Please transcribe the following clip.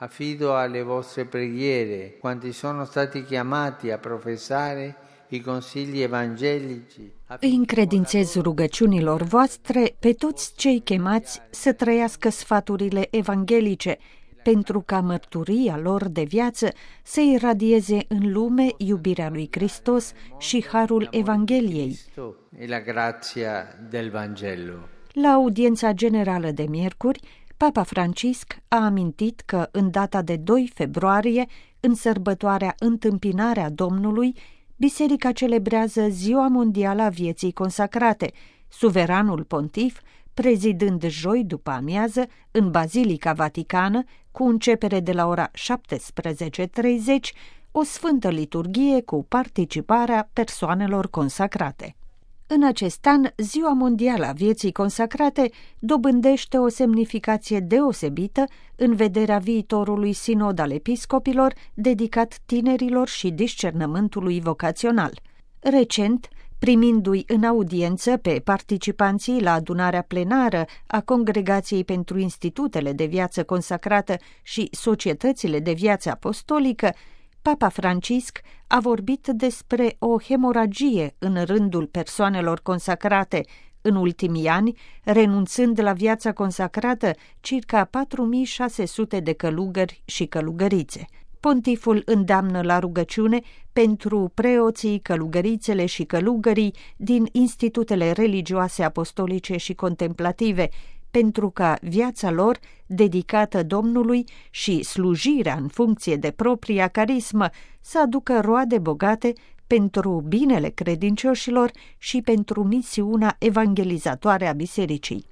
Affido alle vostre preghiere quanti sono stati chiamati a professare i consigli evangelici. Îi încredințez rugăciunilor voastre pe toți cei chemați să trăiască sfaturile evanghelice, pentru ca mărturia lor de viață să iradieze în lume iubirea lui Hristos și harul Evangheliei. La grazia del Vangelo. La audiența generală de miercuri, Papa Francisc a amintit că în data de 2 februarie, în sărbătoarea Întâmpinarea Domnului, Biserica celebrează Ziua Mondială a Vieții Consacrate, suveranul pontif prezidând joi după amiază în Bazilica Vaticană, cu începere de la ora 17:30, o sfântă liturghie cu participarea persoanelor consacrate. În acest an, Ziua Mondială a Vieții Consacrate dobândește o semnificație deosebită în vederea viitorului sinod al episcopilor dedicat tinerilor și discernământului vocațional. Recent, primindu-i în audiență pe participanții la adunarea plenară a Congregației pentru Institutele de Viață Consacrată și Societățile de Viață Apostolică, Papa Francisc a vorbit despre o hemoragie în rândul persoanelor consacrate în ultimii ani, renunțând la viața consacrată circa 4600 de călugări și călugărițe. Pontiful îndeamnă la rugăciune pentru preoții, călugărițele și călugării din institutele religioase apostolice și contemplative, pentru ca viața lor, dedicată Domnului, și slujirea în funcție de propria carismă să aducă roade bogate pentru binele credincioșilor și pentru misiunea evangelizatoare a Bisericii.